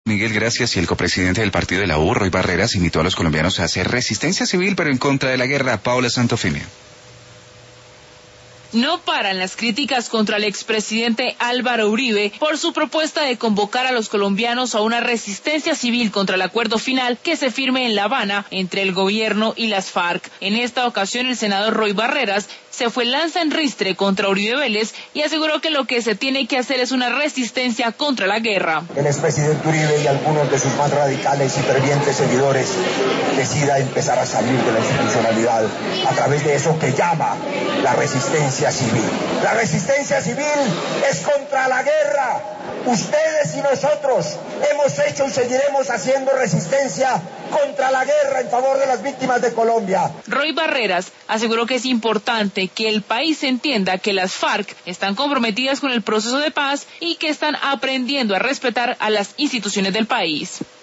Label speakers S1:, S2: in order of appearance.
S1: Miguel, gracias. Y el copresidente del partido de la U, Roy Barreras, invitó a los colombianos a hacer resistencia civil, pero en contra de la guerra. Paula Santofimio.
S2: No paran las críticas contra el expresidente Álvaro Uribe por su propuesta de convocar a los colombianos a una resistencia civil contra el acuerdo final que se firme en La Habana entre el gobierno y las FARC. En esta ocasión, el senador Roy Barreras se fue lanza en ristre contra Uribe Vélez y aseguró que lo que se tiene que hacer es una resistencia contra la guerra.
S3: El expresidente Uribe y algunos de sus más radicales y fervientes seguidores decida empezar a salir de la institucionalidad a través de eso que llama la resistencia civil. La resistencia civil es contra la guerra. Ustedes y nosotros hemos hecho y seguiremos haciendo resistencia contra la guerra en favor de las víctimas de Colombia.
S2: Roy Barreras aseguró que es importante que el país entienda que las FARC están comprometidas con el proceso de paz y que están aprendiendo a respetar a las instituciones del país.